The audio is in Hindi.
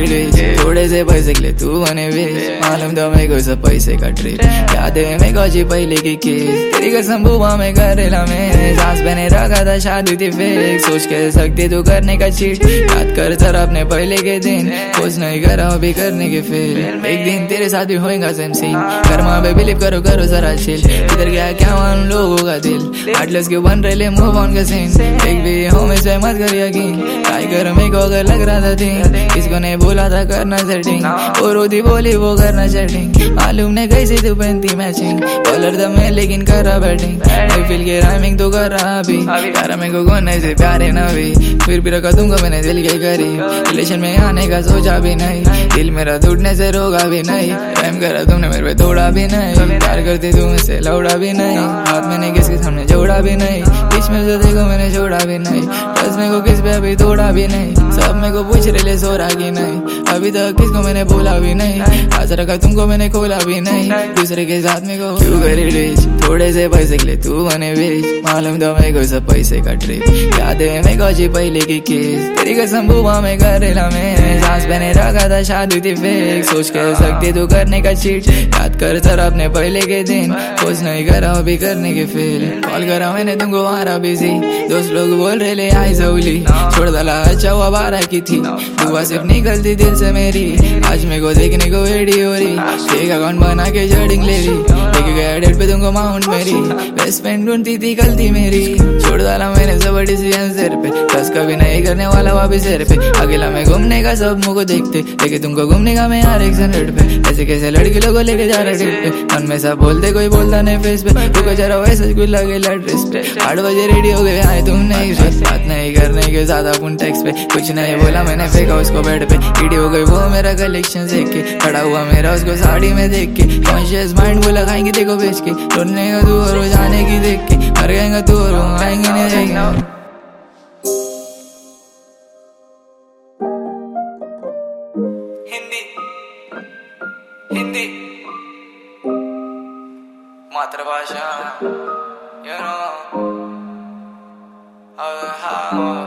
रिलीज, थोड़े से पैसे के लिए तू बने वेस्ट। मालूम था मेरे को सब पैसे का ट्रिक, याद है मेरे को जी पहले की केस। तेरी कसम बुआ में करेला में सास बने रखा था, शादी थी फेक। सोच के सकती तू करने का चीट, याद कर सर अपने पहले के दिन। कुछ नहीं करा अभी करने के फेल, एक दिन तेरे साथ भी होएगा सेम सीन। कर्मा पे बिलीव करो करो जरा चिल, इधर गया क्या मालूम लोगों का दिल। आर्टलेस क्यों बन रहे ले मूव ऑन का सीन, एक भी हो में से मत कर यकीन। ट्राई कर मेरे को अगर लग रहा था दिन, किसको नहीं बोला था करना सेटिंग, और रोदी बोली वो करना सेटिंग। मालूम नहीं कैसे तू पहनती मैचिंग, कलर दम है लेकिन कर रहा बैटिंग। फील के राइमिंग तो कर रहा अभी, यार मेरे को कौन ऐसे प्यारे ना भी। फिर भी रखा दूंगा मैंने दिल के करीब, रिलेशन में आने का सोचा भी नहीं। दिल मेरा टूटने से रोगा भी नहीं, टाइम करा तुमने मेरे पे तोड़ा भी नहीं। प्यार करती तू मुझसे लौड़ा भी नहीं, हाथ मैंने किसके सामने जोड़ा भी नहीं। बीच में जो देखो मैंने छोड़ा भी नहीं, बस मेरे को किस पे अभी तोड़ा भी नहीं। सब मेरे को पूछ रहे ले सो रहा की नहीं, अभी तक किसको मैंने बोला भी नहीं। आज रखा तुमको मैंने खोला भी नहीं, दूसरे के साथ मेरे को क्यों करी रिलीज। थोड़े से पैसे के लिए तू बने वेस्ट, मालूम था मेरे को सब पैसे का ट्रिक। याद है मेरे को जी पहले की केस, तेरी कसम बुआ में करेला में सांस बने रखा था, शादी थी फेक। सोच कर सकती तू करने का चीट, याद कर सर अपने पहले के दिन। कुछ नहीं करा अभी करने के फेल, कॉल करा मैंने तुमको मारा बिजी। दोस्त लोग बोल रहे ले आई सौली, छोड़ डाला अच्छा हुआ 12 की थी। दुआ सिर्फ निकलती दिल से मेरी, आज मेरे को देखने को रेडी हो रही। फेक अकाउंट बना के जडिंग ले ली, लेके गया डेट पे तुमको माउंट मेरी। बेस्ट फ्रेंड ढूंढती थी गलती मेरी, छोड़ डाला मैंने सब डिसीजन सिर पे। बस कभी नहीं करने वाला वापिस सिर पे, अकेला मैं घूमने का सब मुझको देखते, लेके तुमको घूमने का मैं यार 100 पे। ऐसे कैसे लड़की लोगों लेके जा रहे ट्रिप पे, मन में सब बोलते कोई बोलता नहीं फेस पे। रुको जरा वैसे कुछ लगे ड्रेस पे, 8 बजे रेडी हो गए आए तुम नहीं पे। बात नहीं करने के ज्यादा फोन टेक्स्ट पे, कुछ नहीं बोला मैंने फेंका उसको बेड पे। रेडी हो गई वो मेरा कलेक्शन देख के, खड़ा हुआ मेरा उसको साड़ी में देख के। कॉन्शियस माइंड बोला खाएंगे देखो बेच के, रोने का तू और जाने की देख के, मर गएगा तू और आएंगे नहीं जाएंगे। हिंदी मातृभाषा, you know,